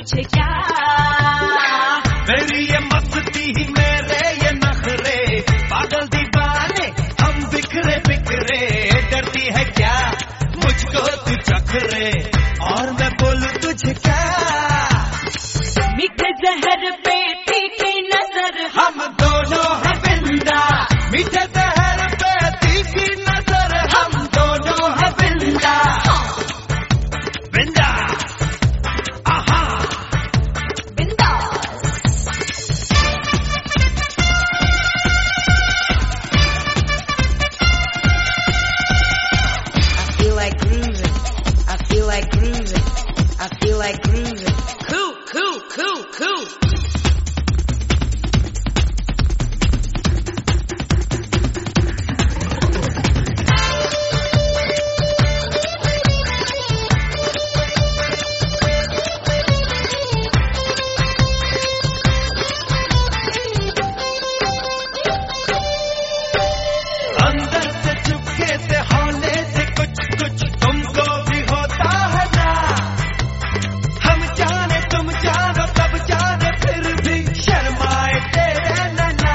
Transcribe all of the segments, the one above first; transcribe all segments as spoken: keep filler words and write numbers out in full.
तुझे क्या। मेरी ये मस्ती मेरे ये नखरे, पागल दीवाने हम बिखरे बिखरे, डरती है क्या मुझको तू चखरे, और मैं बोलूं तुझे क्या। मीठे जहर पे तीखी नजर, हम दोनों हैं बिंदा, मीठे जहर पे तीखी नजर, हम दोनों हैं बिंदा। बिंदा आहा बिंदा। I feel like grooving, I feel like grooving, I feel like grooving. Cool, cool, cool, cool. अंदर से चुपके से होने से कुछ कुछ तुमको भी होता है ना, हम जाने तुम जानो तब जाने फिर भी शर्माए तेरे नैना।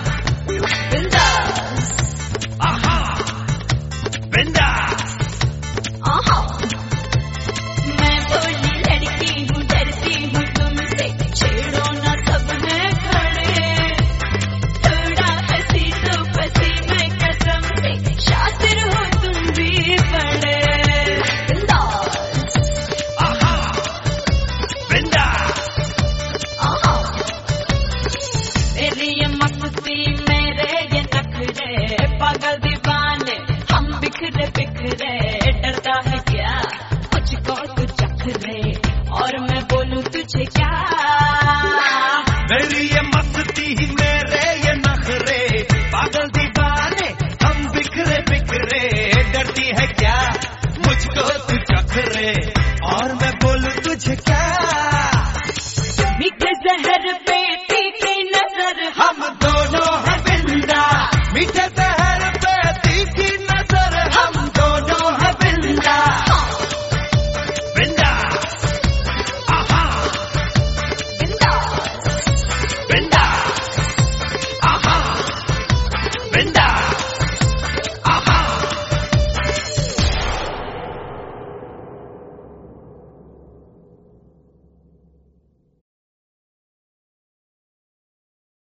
बिंदास आहा बिंदा आहा। मैं बोली लड़की हूँ, डरती हूँ तुमसे, छेड़ो ना सब है खड़े, थोड़ा हंसी तो फंसी मैं कसम से, शातिर हो तुम भी बड़े। बिंदास आहा बिंदा आहा। मेरी ये मस्ती मेरे ये नखरे, पागल दीवाने हम बिखरे बिखरे, डरता है क्या मुझको तू चखरे, और मैं बोलूं तुझे क्या। मेरी ये मस्ती मेरे ये नखरे, पागल दीवाने हम बिखरे बिखरे, डरती है क्या मुझको